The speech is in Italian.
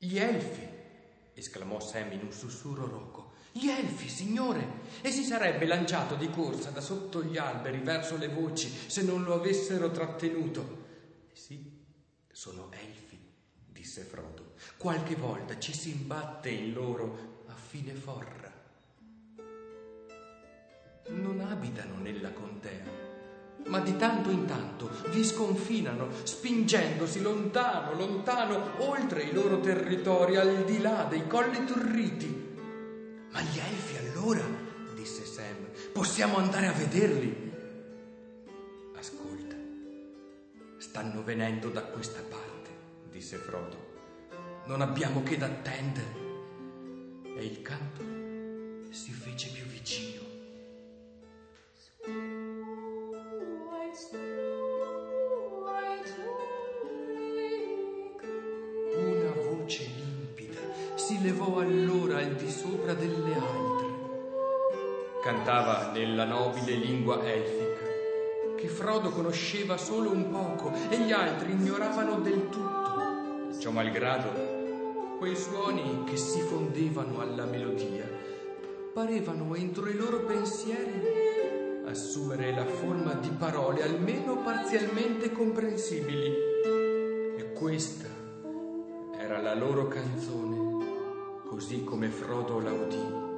Gli elfi! Esclamò Sam in un sussurro roco. Gli elfi, signore! E si sarebbe lanciato di corsa da sotto gli alberi verso le voci se non lo avessero trattenuto. Sì, sono elfi, disse Frodo. Qualche volta ci si imbatte in loro a fine forra. Non abitano nella contea, ma di tanto in tanto vi sconfinano, spingendosi lontano, lontano, oltre i loro territori, al di là dei colli turriti. Ma gli elfi allora, disse Sam, possiamo andare a vederli. Ascolta, stanno venendo da questa parte, disse Frodo. Non abbiamo che da attendere. E il canto si fece più vicino. Una voce limpida si levò allora al di sopra delle altre. Cantava nella nobile lingua elfica, che Frodo conosceva solo un poco e gli altri ignoravano del tutto. Ciò malgrado, quei suoni che si fondevano alla melodia parevano entro i loro pensieri assumere la forma di parole almeno parzialmente comprensibili. E questa era la loro canzone, così come Frodo la udì.